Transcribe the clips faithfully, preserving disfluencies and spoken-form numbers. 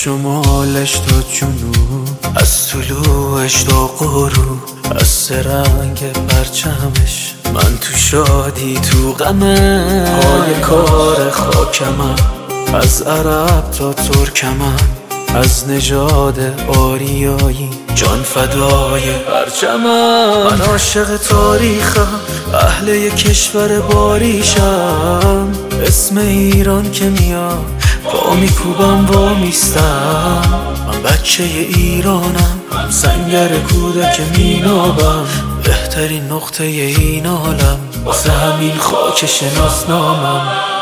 شمالش تا جنوب، از طلوعش تا غروب، از سه رنگ پرچمش من تو شادی تو غمه. پای کار خاکمم، از عرب تا ترکمم، از نژاد آریایی جان فدای پرچمم. من عاشق تاریخم، اهل یک کشور باریشم، اسم ایران که میاد پا میکوبم و میستم. من بچه ایرانم، سنگر کودک مینابم، بهترین نقطه این عالم واسه همین خاک شناسنامم.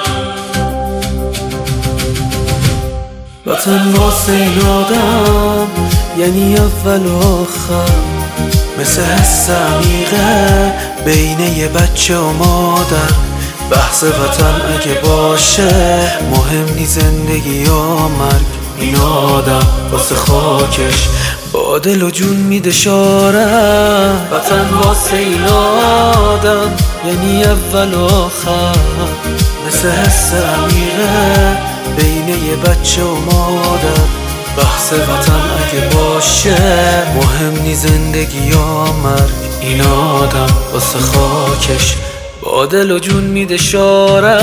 وطن واسه این آدم یعنی اول و آخر، مثل حس عمیقه بین یه بچه و مادر. بحث وطن اگه باشه مهم نی زندگی یا مرگ، این آدم واسه خاکش با دل و جون میده شاره. وطن واسه این آدم یعنی اول و آخر، مثل حس عمیقه بین یه بچه و مادر. بحث وطن اگه باشه مهم نی زندگی یا مرگ، این آدم واسه خاکش با دل و جون میده شاره.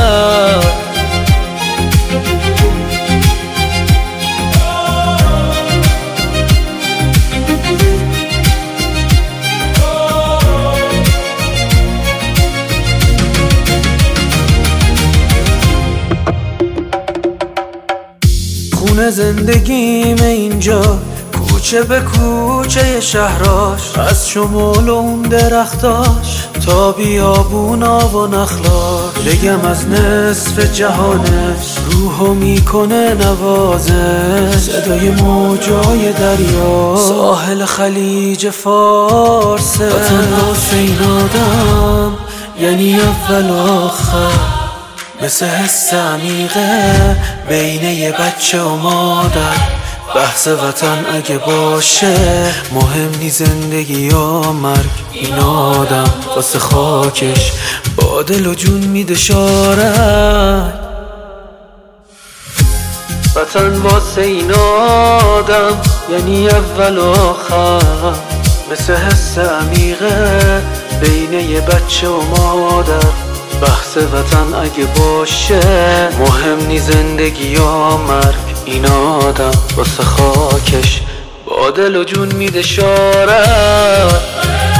خونه زندگیم اینجا، کوچه به کوچه شهراش، از شمال و اون درختاش تا بیابونا و نخلاش. بگم از نصف جهانش روحو میکنه نوازش، صدای موجای دریا ساحل خلیج فارسه. وطن واسه این آدم یعنی اول و آخر، مثل حس عمیقه بین یه بچه و مادر. بحث وطن اگه باشه مهم نی زندگی یا مرگ، این آدم واسه خاکش با دل و جون میده شاره. وطن واسه این آدم یعنی اول و آخر، مثل حس عمیقه بین یه بچه و مادر. بحث وطن اگه باشه مهم نی زندگی یا مرگ، این آدم واسه خاکش با دل و جون میده شاره.